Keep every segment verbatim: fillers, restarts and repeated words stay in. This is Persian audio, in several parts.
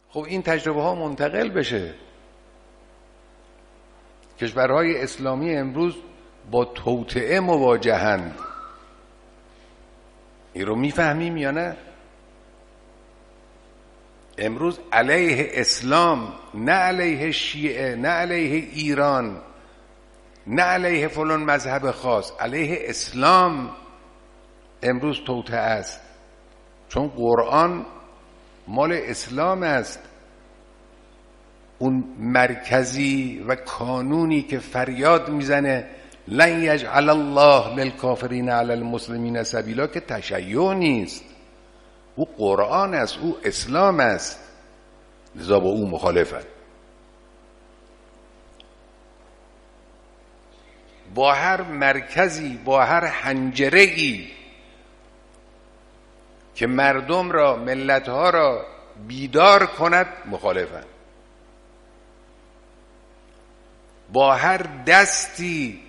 خب این تجربه ها منتقل بشه. کشورهای اسلامی امروز با توطئه مواجهند. این رو میفهمیم یا نه؟ امروز علیه اسلام، نه علیه شیعه، نه علیه ایران، نه علیه فلان مذهب خاص، علیه اسلام امروز توطئه است. چون قرآن مال اسلام است. اون مرکزی و کانونی که فریاد میزنه لن یجعل الله للکافرین علی المسلمین سبیلا، که تشیع نیست، او قرآن است، او اسلام است. لذا با او مخالفت. با هر مرکزی، با هر حنجره‌ای که مردم را، ملتها را بیدار کند مخالفت. با هر دستی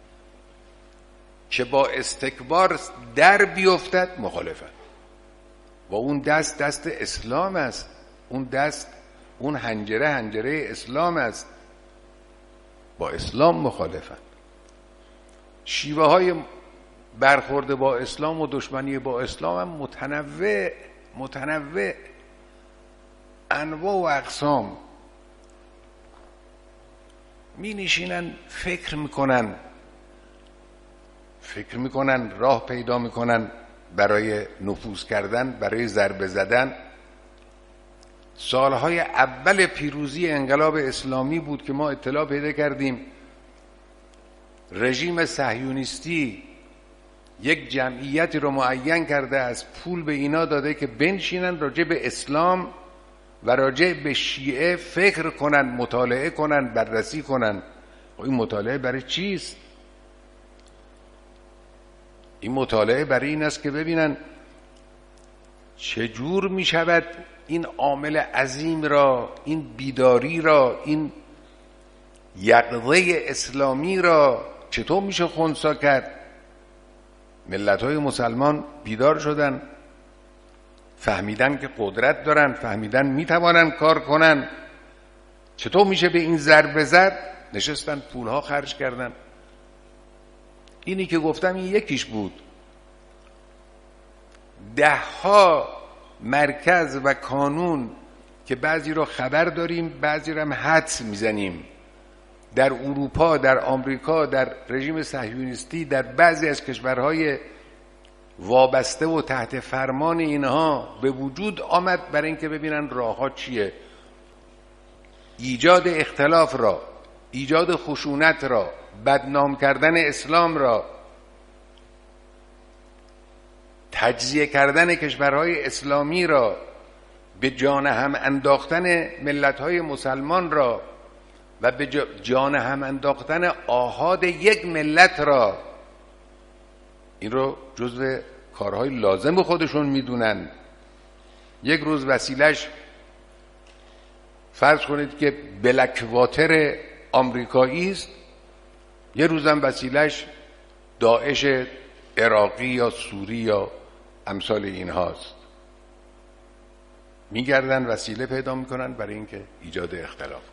که با استکبار در بیفتد مخالفت. و اون دست دست اسلام است. اون دست، اون حنجره حنجره اسلام است. با اسلام مخالفت. شیوه های برخورد با اسلام و دشمنی با اسلام هم متنوع متنوع انواع و اقسام. می نشینن فکر میکنن فکر میکنن راه پیدا میکنن برای نفوذ کردن، برای ضربه زدن. سالهای اول پیروزی انقلاب اسلامی بود که ما اطلاع پیدا کردیم رژیم صهیونیستی یک جمعیتی رو معین کرده، از پول به اینا داده که بنشینن راجع به اسلام و راجع به شیعه فکر کنن، مطالعه کنن، بررسی کنن. این مطالعه برای چیست؟ این مطالعه برای این است که ببینن چجور می شود این عامل عظیم را، این بیداری را، این یقظه اسلامی را چطور میشه خنثی کرد. ملت‌های مسلمان بیدار شدن، فهمیدن که قدرت دارن، فهمیدن میتوانن کار کنن. چطور میشه به این ضربه زد؟ نشستن پولها خرج کردن. اینی که گفتم این یکیش بود. ده ها مرکز و کانون که بعضی رو خبر داریم، بعضی رو هم حدس میزنیم. در اروپا، در آمریکا، در رژیم صهیونیستی، در بعضی از کشورهای وابسته و تحت فرمان اینها به وجود آمد برای اینکه ببینن راهها چیه. ایجاد اختلاف را، ایجاد خشونت را، بدنام کردن اسلام را، تجزیه کردن کشورهای اسلامی را، به جان هم انداختن ملت‌های مسلمان را و به جان هم انداختن آحاد یک ملت را. این رو جزو کارهای لازم خودشون میدونن. یک روز وسیلش فرض کنید که بلک واتر آمریکایی است، یه روزم وسیلش داعش عراقی یا سوری یا امثال این هاست. میگردن وسیله پیدا میکنن برای اینکه ایجاد اختلاف.